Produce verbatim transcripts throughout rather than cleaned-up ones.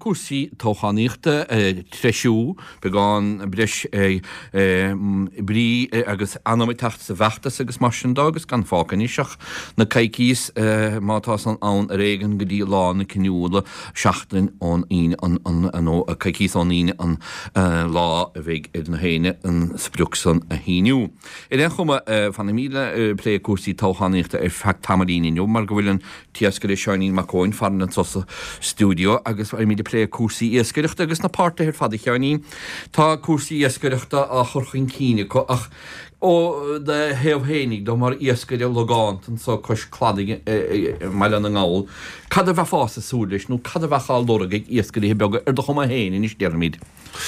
cuasaí tóchaníochta treisiú beáin breis brí agus anamitecht sa bheachtas agus mar sin agus gan fácaníiseach na caicís mátá an ann régan go dtí lá na cinúla seachtain ón íine an ó a caicís ón íine an lá a bheith iad na héine an spruúsan a híniu. I den chuma fan míle lé cuasaí tóchaníochta ar fecht tamalíniu mar go bhfuil an tiascair seáinín macóin faran an sosa stúdio agus ar míide lé cuasaí iascaireachta agus na páirta ar fada cheanní tá cuasaí iascaireachta a chorchain cíine ach ó de heamhhénig do mar iascaire legáint an so cos cladig meile an ngáil cad a bheith fása súlis nó cad a bheitá lora ag iascaire beaga ar do chuma héin is dearmid.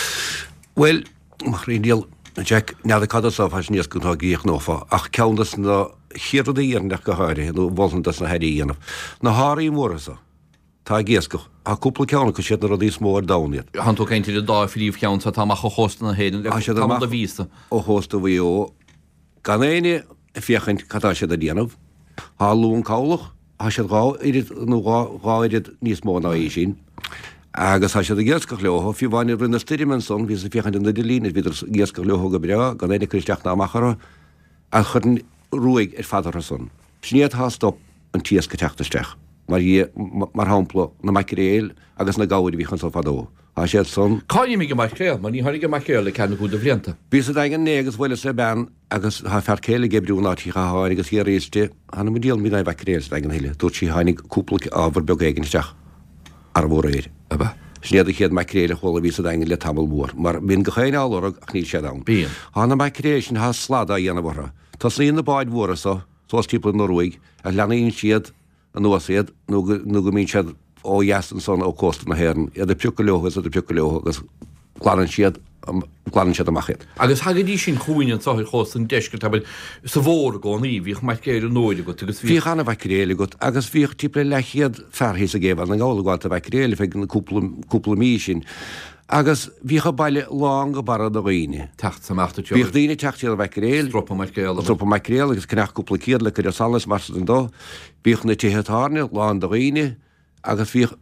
Well, mar réal Jack nead a cadasá has níos gotá gíoch nófa ach ceannas na chiad íon nach go háir nó bhiltas na heiríanamh na háirí mórasa tá géascoch a cúpla ceanna go siad na rodí mór dáiad. Han tú céint idir dá fríomh ceann tá má chósta na héidir a vísta ó hósta bhí ó gan éine fiochaint catá siad a díanamh há lún cáilach a siad rá idir nó ráidir níos mór na é sin agus ha sé a géascach leho fi bhainine rinne stirimen son ví fiochan in de líne viidir géascach leho go bre gan éine christeach na machara a chun ruig ar fadar son. Sníad há stop an tías go techtaisteach mar mar hápla na mairéil agus na gáir bhí chun fadó. Tá sé son Cáim mé go mairéil, mar ní tháinig go mairéil le cena gúda bhrianta. Bhí a dagan négus bhfuil sé ben agus ha fer céile gebrún átí chaáir agus hí réiste hanna díal mí bhréil dagan heile, dút sí hánig cúpla ábhar begéigensteach ar bhóréir. Snéad a chéad mairéile chola ví a engin le tamil mór, mar min go chéine álorag ach ní sé dam. Hána mairéis há slada dhéana bhra. Tás líon na báid mórasa, sós típla Norúig, a leanaíon siad an nuasaad nó go mín siad ó jasan son ó cósta na héan, iad a piúca leogus a piúca leogus chláan siad chláan siad amachchéad. Agus hagadí sin chuoine an sáir chósta an deisgur tabal sa bhór go ní bhíoh mairéile nóide go agus bhí chana bhaicréile go agus bhíoh típla lechiad ferhís a géh an gálaáil a bhaicréile fe an cúpla mí sin. Agus bhí a bailile lá go bara do réine. Techt samachta Bhí daoine teachtíal bhaicréil, Tropa mairéile. Tropa mairéil agus cnach cúpla céad le chuidir salas mar an dó, bhíoh na títhetáne lá do réine agus bhí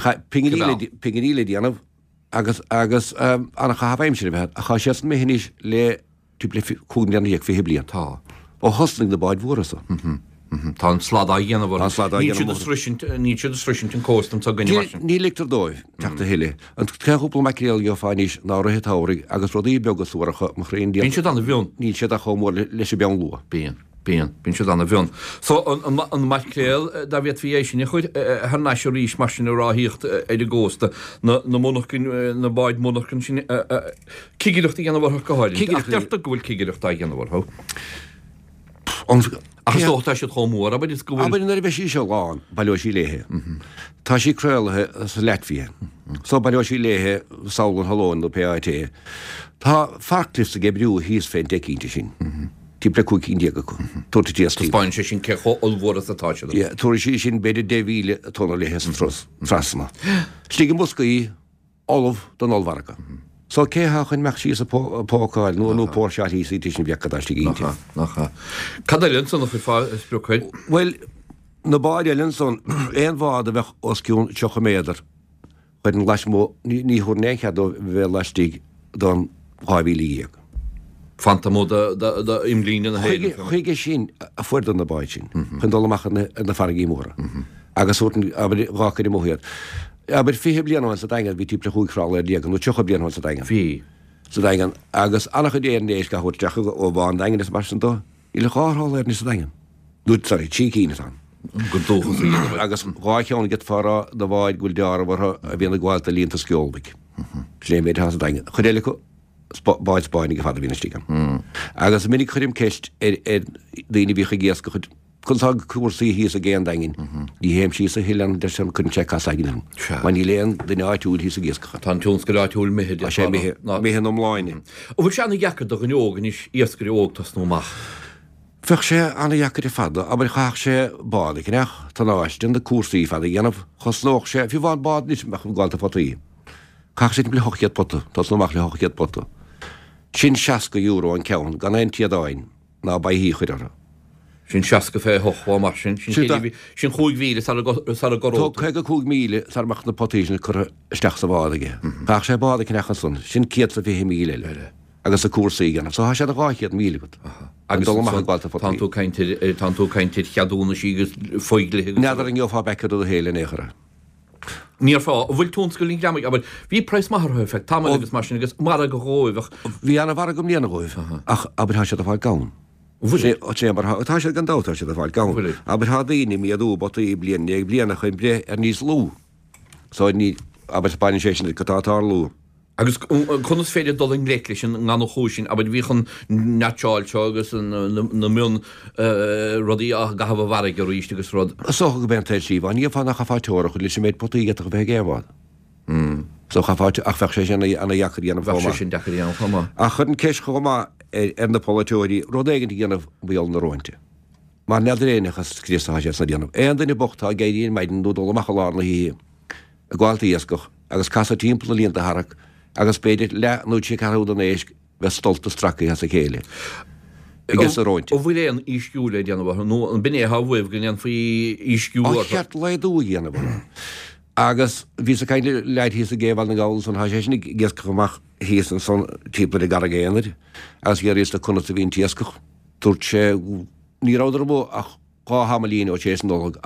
pingaríle díanamh agus agus anna chahaimsir bheit a cha sé méhinnis le túpla chuúnaníag fi blian tá ó hosling na báid mhórasa. Tá an sládá dhéanamh ní siad srisint an cóstam tá gine. Ní lictar dóibh teachta heile. An ceúpla mairéil go fáinís náirithe táirigh agus rodí begasúracha mar réon Bhíonn siad anna bhiún. Ní siad a chomór leis sé bean lua. Bíon. Bíon, bíon siad anna bhiún. So an mairéil da bhíad fi sin chuid th neisio rís mar sin ráthíocht idir ggósta na monachcin na báid monachcin sin cigiireachta dhéanamh go háil. Deirta go bhfuil cigiireachta dhéanamh. Agus tóchtá sé chomór, a is go bhfuil na bheith sí se gáin baileo sí léthe. Tá sí crealathe sa Latvia. Só baileo sí léthe saolan halóin do P I T. Tá farclifs a gebrú híos féin deicínte sin. Típla cúcín diaga go. Tóta díascín. Spáin sé sin cecho olhór a táise. Ie, tóra sí sin beidir déhíle a tóna léthe san frasna. Slígan buscaí olh don olhharcha. So cé chun meach sí a póáil nó nó póirseí sí tí sin bheacadáiste ínte. Cad a linson nach fá spruúid? Well, na báid linson éon bhád a bheith osciún teocha méidir chuid an leis mó ní chuir néchead do bheith leistíigh don hábhílííag. Fanta mó imlíine na héile. Chuige sin a fuir an na báid sin, chun dul amach na fargaí móra. Agus ráchaí móhiad. Aber fi blianhain sa dagan bhí típla chuúrála díagan nó tucha blianhain sa dagan. Bhí. Sa dagan agus annach déan ééis go chuteach ó bháin dagan is mar antó, í le cháthá ar ní sa dagan. Dút sarí tí cíine an. Go dóchas agus ráiteánna get fara do bháid ghfuil dearbhartha a bhíonna gháilta líonnta sceolbaic. Léméid has sa dagan. Churéile go báid spáinnig go fada bhína stígan. Agus minic chuirim ceist ar daoine bhícha géasca chud chutá cuasaí híos a géan dagin. Ní héim sí a hilan de sem chun check as agin. Man ní léon den áitiúil hí a géasca. Tá túns go áitiúil méid sé méhan omláine. Ó bhfuil seanna gheachar do an ógan is iascarí ógtas nóach. Fech sé anna gheachar fada, aber chaach sé bád cneach tá áistin de cuasaí fada dhéanamh choslóch sé fi bhád bád níos meach gáilta potaí. Chaach sé le hochiad potta, tás nóach le hochiad potta. Sin seaca euro an ceann gan ein tiadáin ná ba hí chuidir. Sin seaca fé hochá mar sin sin chuig víle sal go. Tá chuige cúg míle sarmach na potíisna chu isteach sa bádaige. Tá sé báda cnechan sun, sin ciad sa bhí míle le. Agus a cuasaí gan, so sé a gáchiad míle go. Agus dolamacháilta fá. Tanú caiintir tanú caiintir cheadúna sígus foiigla. Neadar an gheofá becha do héile néchara. Níor fá bhfuil túnscoilín gramig, aber bhí preis maithe fe tam agus mar sin agus mar a go róibh. Bhí anna bhar gom líana róibh ach aber tá sé a bháil gán. sé mar tá sé gan dátá sé a bháil gán. Aber há daoine mí a dú bot í blian ag blianana chuin bre ar níos lú. Sáid ní aber Spáin sé go tátá lú. Agus chunas féidir dul an léiclis an gan chúsin, aber bhí chun neáilte agus na mún rodí a gahab bhhar go ríiste agus rud. So go ben sí bhain í fanna chaáteach chu lei sé méid potí a bheith géhád. So chaáte ach fe sé anna jacharí anna fá sin decharí an fá. A chun ceis chomá ar na polytóí rodéigen dhéanamh bíal na rointe. Mar neadréachchas scríáise sa déanamh. Éan duna bochtá géiríon maididen dú dul machchalána hí a gáilta íascoch agus casa timppla líonnta Harach agus beidir le nó sé carúdan éis bheith stolta stracha has a chéile. Igus a rointe. Ó bhfuil éon ísciúla déanamh nó an bin é hahfuh go an faoi ísciú. Cheart le dú dhéanamh. Agus ví a caiile leid hí a géhil na gáil san háisna ggéas chumach híos an son típla de gar a géanaid, agus ggé rééis a chuna a bhín tíascoch. Dúirt sé níráidir bh ach gá hamalín ó sé nóg.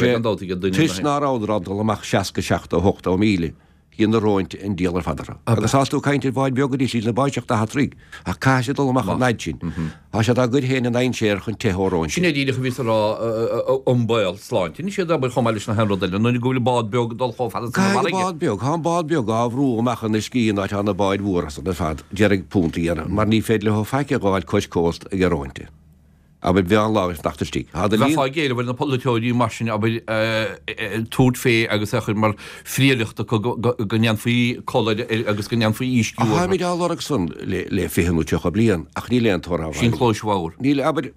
Tus náráidirrádal amach seaca seachta hochtta ó míle. Hí na rointe in díalar fadara. Agus háú caiintir bháid begadí sí le baiseach a hatrí a caiise dul amach naid sin. Tá sé a gur héna nain séir chun teóráin. Sinna díide go ví rá ombail sláint. Ní sé b chomáiles na henrodile, nu goúla bád beag dul cho fad. Bád beag, há bád beag áhrú amachchan na scíon áit anna báid mhras na fad dearag puntaíana, mar ní féad le ho feice gáil cois cóst a gróinte. Aber bhí an láir nachtatí. Leá géile bhfuil na polytóí mar sin túd fé agus chur mar frílichtta gnean faoí choid agus gnean faoí ísciú. Ha mí áach sun le féhanú teocha blian ach ní leon torá. Sin chlóishháir. Níle aber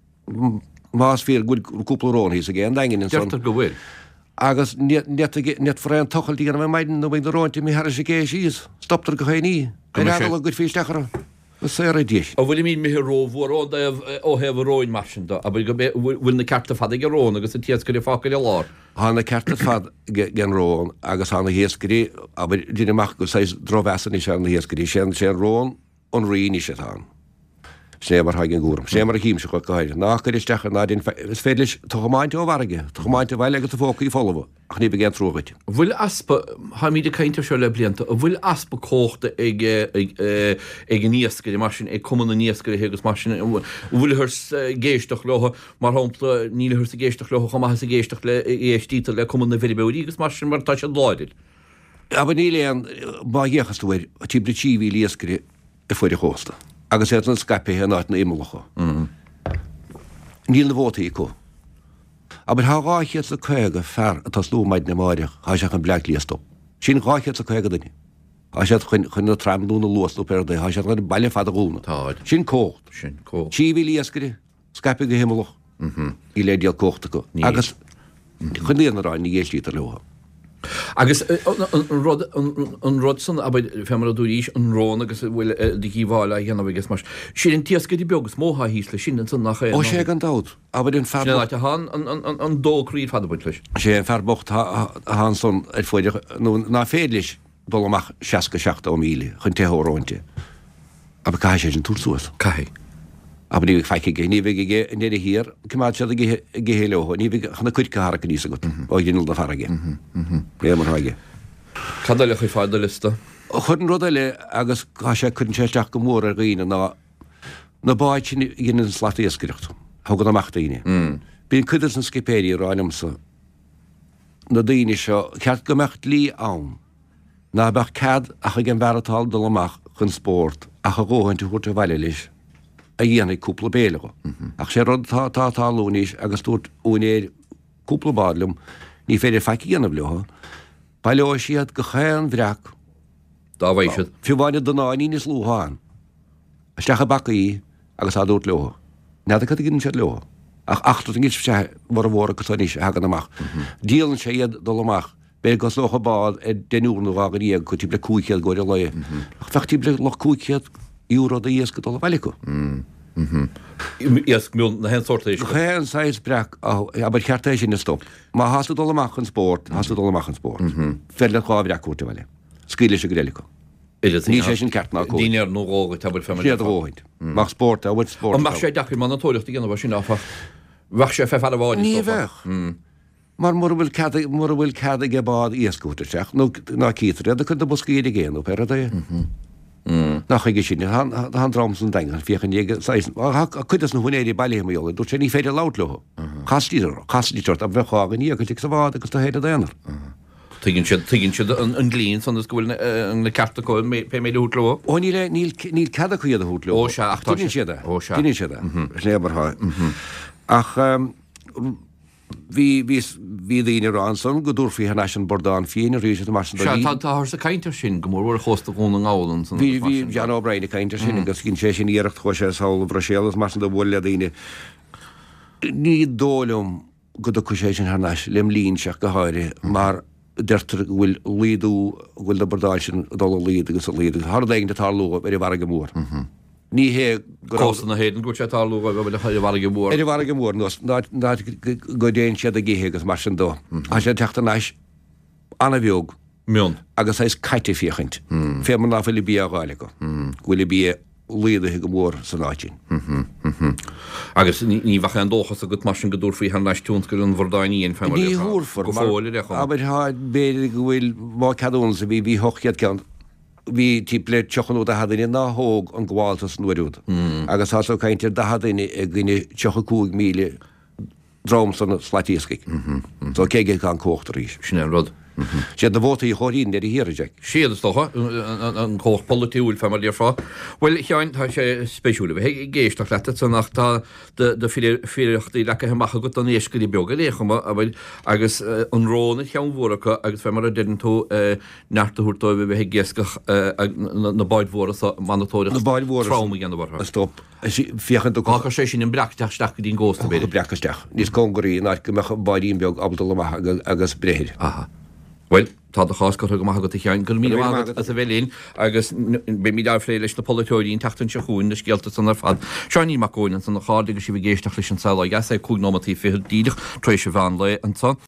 más fé gúplarón hí a gé an dagin in Deirtar go bhfuil. Agus net for an tochailtí an maididen nó bh rointe mí har sé gé síos. Stoptar go chéí. Go go fístechar. sé díis. A bhfuil mí mé róhór ó heh róin marsinta, a bhfuil na carta fad ag rón agus a tías go fácail le lár. Hána carta fad gen rón agus hána héascarí a duineach go sé drohhesan í se na héascarí sé sé rón an rií sé tá. sé mar hagen gúm. sé mar a hím se go goir. Nach go isteach ná is féidir tomáinte ó bharige, Tomáinte bhile agus a fóca í fólah, ach ní begin trúgaid. Bhfuil aspa ha míidir caiinte se le blianta, a bhfuil aspa cóchta ag ag níoscaí mar sin ag cumna níoscaí hégus mar sin bhfuil thus géisteach leha mar hápla níle thus a géisteach leha chumá a géisteach le éistíta le cumna bheirbeirí agus mar sin mar tá se láidir. Aber ní léon ba dhéchasúir a tí bretíhí líoscaí a fuidir chósta. Agus é an scape hé náit na imimelacha. Níl na bhótaí có. Aber há gáichead a chuige fear atá slú maid na máireach há seach an bleach líastop. Sin gáichead a chuige duine. Há sé chun chun na tramúna luasú per dé, há sé na bailile fad a gúna. Sin cócht. Sin có. Tíhí líascaí, scape go himmelach. Í le díal cóchta go. Agus chun íon ráin ní géistítar leha. Agus an rod san a femar a dúríis an rón agus bhfuil díhíháil a dhéanamh agus mar. Sí an tíascaí begus mótha híos le sin san nach. Ó sé an dád, aber den fer an dóríd fadabuint leis. sé ferbocht há son ar foiidir ná félis dul amach seaca seachta ó míle chun teóráinte. Aber cai sé an túsúas. Cai. Aber ní feice gé ní bh néidir hir cumá se géhéileha, ní chuna chuid gohara níos go ó dhéanal na farige. Ré mar haige. Cadile chu fáda lista? Chn rud eile agus cá sé chun séisteach go mór a riine ná na báid sin gine an slacht éascaireacht, thugad amachtaíine. Bíon chuidir an scipéí ráinmsa na daoine seo ceart gomecht lí ann, ná beh cad a chu gin bheartáil dul amach chun spórt a chu ggóhaintú chuirte bhaile leis. A dhéananig cúpla béalacha. Ach sé rud tátáúníis agus dút únéir cúpla bádlum ní féidir feici dhéanamh leha, ba leo siad go chéan bhreach. Dá bhaisiad. Fiúbhaine do náí níos lúháin. Isteach a bacaí agus á dút leha. Neda chu ginn siad leha. Ach achtar an gis sé mar a bhóra go níos hagan amach. Díalann sé iad dul amach. Bé go locha bád é denúnú ágan íag chu tí ble cúicead goir le. Ach fechtí ble lech cúicead Euro de iesca dul bhaileú. Ias mún na hen sortéis. Chéan sais brec aber cheartéis sin na stop. Má hasú dul amach an sport, hasú dul amach an sport. Fer le chábhreaúta bhile. Scuile se gorélico. Ní sé sin ceartná có. Díine ar nórága tabir fe. Siad róid. Mach sport a bhfuil sport. An mar sé dachir man natóireachta gana bh sin áfa. Bhah sé fe fe bháid. Ní bheith. Mar mar bhfuil cad mar bhfuil cad ag bád íascúteach nó ná cítre, a chun do buscíad a géanú per a dé. nach ige sin han dramsen dengen fichen kutas no hunnéi bailile me jolle, dut sé ní féidir lautlo. Kastíidir Kastíart a bheitchagan í go sa agus tá héidir dénar. Tuiginn si tuiginn si an glín san gohfuil an le cartaáin pe mé útlo. Ó ní le níl cad chuiad a hútlo. Ó se siad Ní siad lébará. Ach hí hí dhíine ranson go dúr fhí national Bordán fion a ríise mar tá sa caiintear sin go mór chosta gún gálan. Bhí hí Jean O'Brien caiintear sin agus cinn sé sin íirecht chu sé sála Brasélas mar do bhile a dtíine. Ní dólumm go do sé sin hanas lim lín seach go háire mar deirtar bhfuil líadú bhfuil a Bordáil sin dul líad agus a líad. Har d de talú ar i bhar go mór. Ní hé na héan go talú go bhfuil a bhar go mór. Ar i bhar go mór go déon siad a ggéhe agus mar sin dó. A sé teachta náis anna bheog mion agus éis caiite fiochaint. Fé man ná bhfuil bí a gáile go. Bhfuil bí líadathe go mór san áitin. Agus ní bhacha an dóchas a go mar sin go dúr faoi nais tún go an Bordáíon fe Ní húrfar aber há béidir go bhfuil má cadún sa bhí bhí hochiad cean. Bhí típle teochanú a hadaine ná hóg an gháiltas nuúd. Agus há caiintear da hadaine ag gine teocha cúig míle drám san slátíiscaigh. Tá céige an cóchtta ríis. Sin an rud. sé na bhóta í choín ar i hiireide. Siad stocha an cóch polúil fe mar fá. Well cheáin tá sé spéisiúla bheith géisteach leta san nach tá de fíochttaí lecha heachcha go an éiscaí bega léchama a bhfuil agus an róna chean mhracha agus fe mar a den tú neartaúirtáibh bheith géascach na baidhóra manatóireach na baidhóra trauma gan bhar. Stop. Fiochan do Cá sé sin an breachteach staach dín gósta be breachaisteach. Níos congurí ná go mecha baidín beag abdul agus bréir. Aha. Well, tá a chás go go maitha go teáin go mí as a bhelín agus be mí dáflé leis na polúín tatan se chuún na scialta san ar fad. Seaní macóin san na cháda go si bh géisteach leis an saola gas é cúg nómatí fi díideach trééis se bhean le an san.